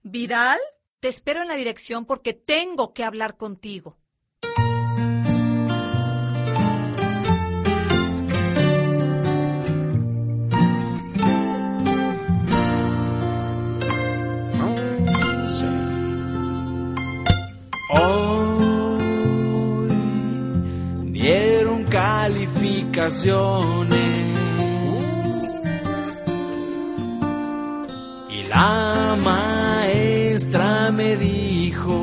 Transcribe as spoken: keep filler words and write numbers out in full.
¿Vidal? Te espero en la dirección porque tengo que hablar contigo. Hoy dieron calificaciones y la maestra me dijo: